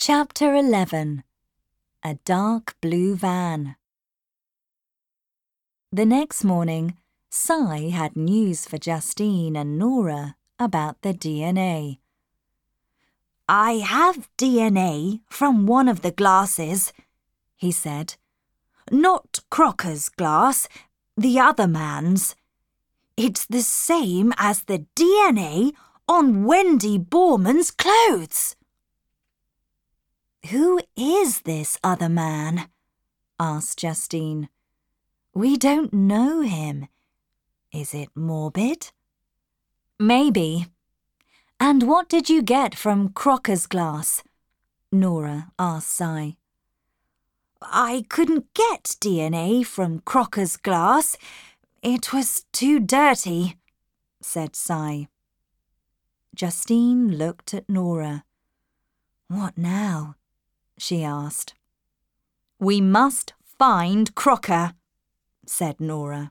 Chapter 11. A Dark Blue Van. The next morning, Si had news for Justine and Nora about the DNA. "I have DNA from one of the glasses," he said. "Not Crocker's glass, the other man's. It's the same as the DNA on Wendy Borman's clothes." "Who is this other man?" asked Justine. "We don't know him. Is it Morbid?" "Maybe. And what did you get from Crocker's glass?" Nora asked Si. "I couldn't get DNA from Crocker's glass. It was too dirty," said Si. Justine looked at Nora. "What now?" she asked. "We must find Crocker," said Nora.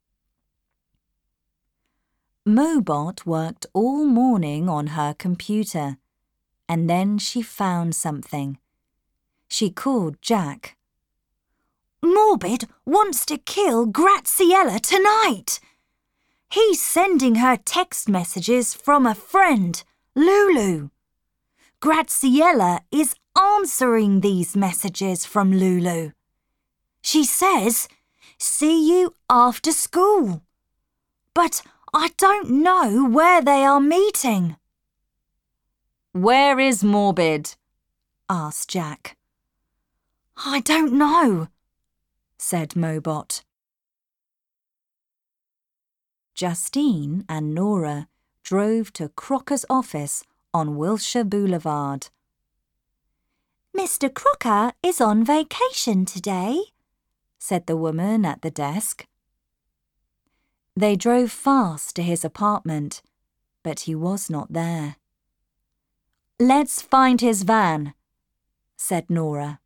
Mobot worked all morning on her computer, and then she found something. She called Jack. "Morbid wants to kill Graziella tonight. He's sending her text messages from a friend, Lulu. Graziella is answering these messages from Lulu. She says, 'See you after school.' But I don't know where they are meeting." "Where is Morbid?" asked Jack. "I don't know," said Mobot. Justine and Nora drove to Crocker's office on Wilshire Boulevard. "Mr. Crocker is on vacation today," said the woman at the desk. They drove fast to his apartment, but he was not there. "Let's find his van," said Nora.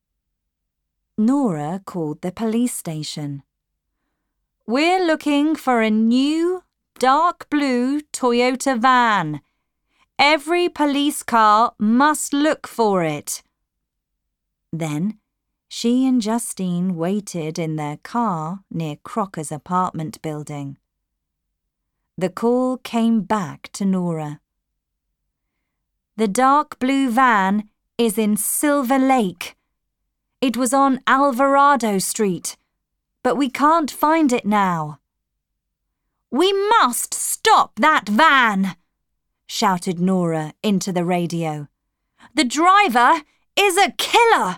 Nora called the police station. "We're looking for a new, dark blue Toyota van. Every police car must look for it." Then she and Justine waited in their car near Crocker's apartment building. The call came back to Nora. "The dark blue van is in Silver Lake. It was on Alvarado Street, but we can't find it now." "We must stop that van!" shouted Nora into the radio. "The driver is a killer!"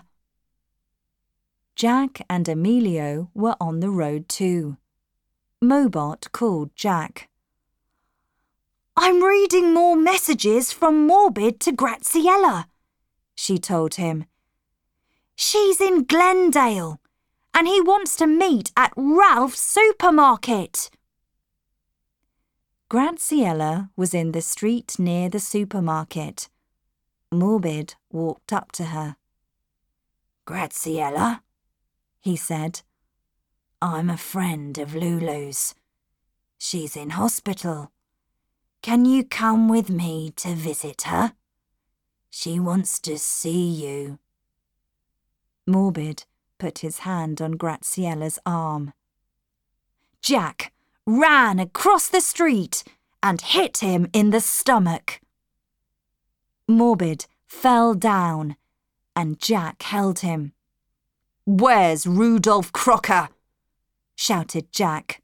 Jack and Emilio were on the road too. Mobot called Jack. "I'm reading more messages from Morbid to Graziella," she told him. "She's in Glendale, and he wants to meet at Ralph's supermarket." Graziella was in the street near the supermarket. Morbid walked up to her. "Graziella," he said. "I'm a friend of Lulu's. She's in hospital. Can you come with me to visit her? She wants to see you." Morbid put his hand on Graziella's arm. Jack ran across the street and hit him in the stomach. Morbid fell down, and Jack held him. "Where's Rudolph Crocker?" shouted Jack.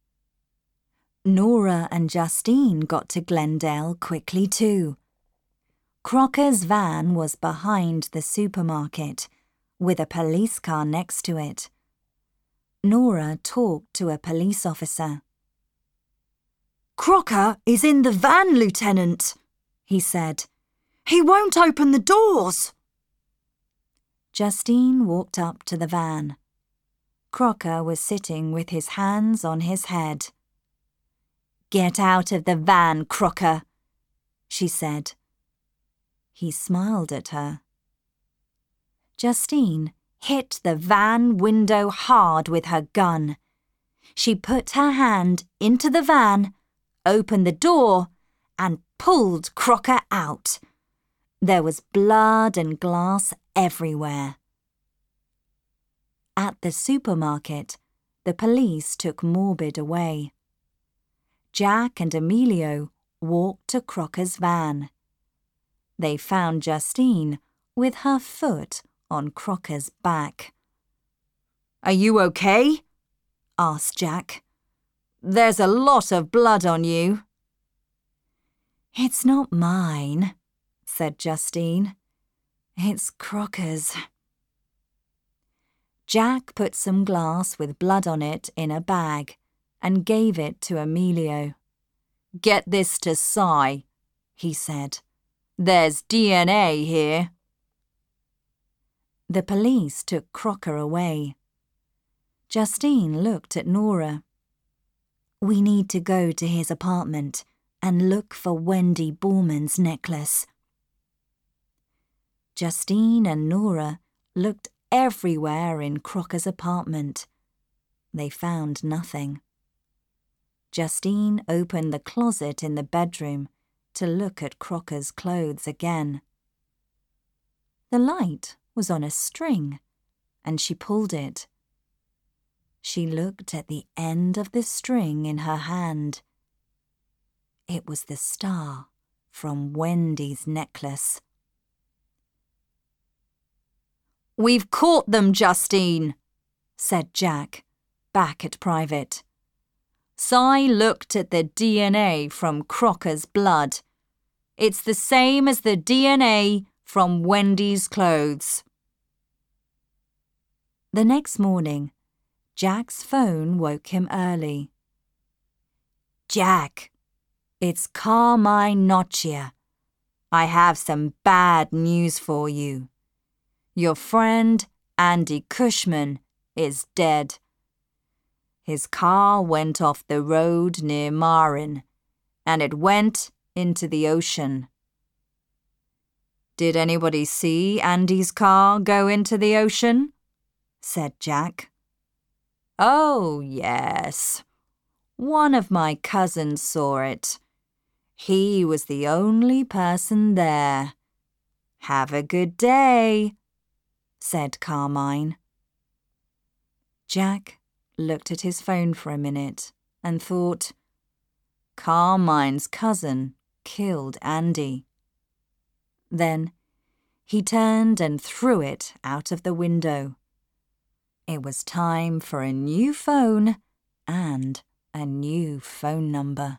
Nora and Justine got to Glendale quickly too. Crocker's van was behind the supermarket, with a police car next to it. Nora talked to a police officer. "Crocker is in the van, Lieutenant," he said. "He won't open the doors." Justine walked up to the van. Crocker was sitting with his hands on his head. "Get out of the van, Crocker," she said. He smiled at her. Justine hit the van window hard with her gun. She put her hand into the van, opened the door, and pulled Crocker out. There was blood and glass everywhere. At the supermarket, the police took Morbid away. Jack and Emilio walked to Crocker's van. They found Justine with her foot on Crocker's back. "Are you okay?" asked Jack. "There's a lot of blood on you." "It's not mine," said Justine. "It's Crocker's." Jack put some glass with blood on it in a bag and gave it to Emilio. "Get this to Cy," he said. "There's DNA here." The police took Crocker away. Justine looked at Nora. "We need to go to his apartment and look for Wendy Borman's necklace." Justine and Nora looked everywhere in Crocker's apartment. They found nothing. Justine opened the closet in the bedroom to look at Crocker's clothes again. The light was on a string, and she pulled it. She looked at the end of the string in her hand. It was the star from Wendy's necklace. "We've caught them, Justine," said Jack, back at Private. "Cy looked at the DNA from Crocker's blood. It's the same as the DNA from Wendy's clothes." The next morning, Jack's phone woke him early. "Jack, it's Carmine Noccia. I have some bad news for you. Your friend, Andy Cushman, is dead. His car went off the road near Marin, and it went into the ocean." "Did anybody see Andy's car go into the ocean?" said Jack. "Oh, yes. One of my cousins saw it. He was the only person there. Have a good day," said Carmine. Jack looked at his phone for a minute and thought, Carmine's cousin killed Andy. Then he turned and threw it out of the window. It was time for a new phone and a new phone number.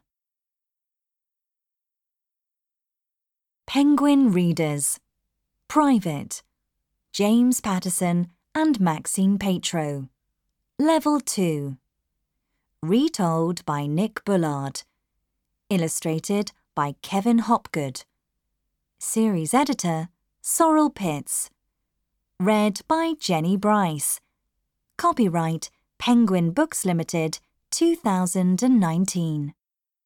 Penguin Readers. Private. James Patterson and Maxine Petro. Level 2. Retold by Nick Bullard. Illustrated by Kevin Hopgood. Series editor, Sorrel Pitts. Read by Jenny Bryce. Copyright Penguin Books Limited, 2019.